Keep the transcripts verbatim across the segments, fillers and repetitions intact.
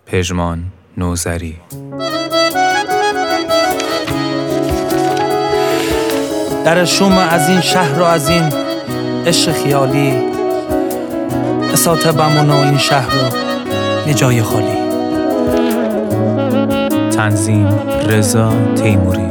پژمان نوذری. در شوم از این شهر و از این عشق خیالی، اساته بمون و این شهر رو یه جای خالی. تنظیم رضا تیموری.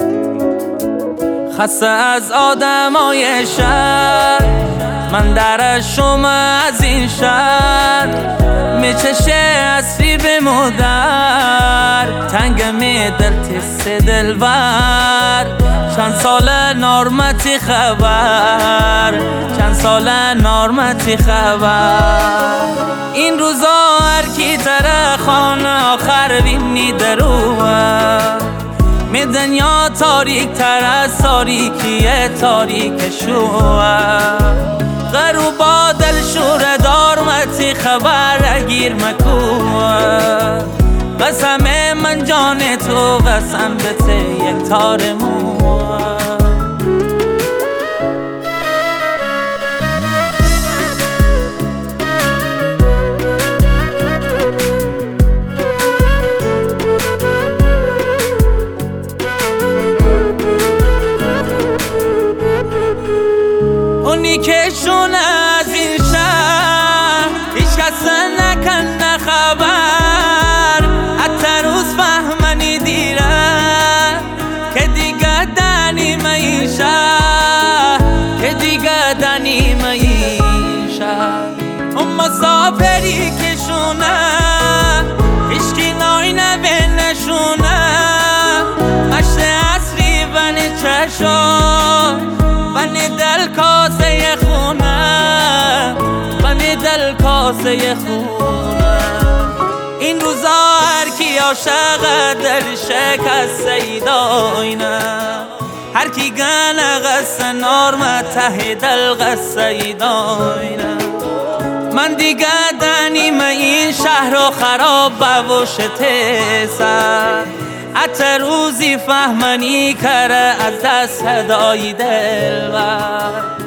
خسته از آدمای شهر، من در شوم از این شهر، میچشه اسری به مادر، تنگ می دل تست دلبر. چند سال نارمتی خبر، چند سال نارمتی خبر. این روزا هر کی تره خانه آخر بینی دروه، می دنیا تاریک تر از تاریکی تاریک شوه. غروبا دل شور دارمتی خبر اگیر مکوه. قسم من جان تو قسم بته یک تار موه. اونی که شونه از این شهر هیچ کس نکنه خبر، حتی روز فهمنی دیره که دیگه دنیم این شهر، که دیگه دنیم این شهر. اون مسافری که شونه هیچکی نای نبینشونه، مشت اصری بنی چشم بنی دل کاسه خونه، بنی دل کاسه خونه. این روزا هر کی عاشق دل شکسته داینه، هر کی گنه قصه نارم ته دل قصه داینه. من دیگه دنیم این شهر و خراب بوشته سر، حتی روزی فهمنی کره از دست صدای دل بر.